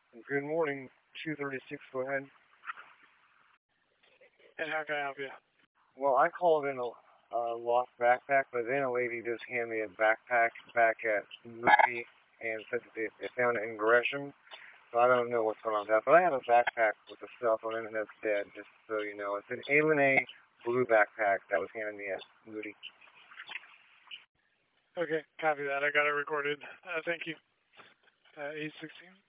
Good morning, 236, go ahead. And how can I help you? Well, I called in a lost backpack, but then a lady just handed me a backpack back at Moody and said that they found it in Gresham. So I don't know what's going on with that. But I have a backpack with a cell phone in it that's dead, just so you know. It's an A blue backpack that was handed me at Moody. Okay, copy that. I got it recorded. Thank you. 816.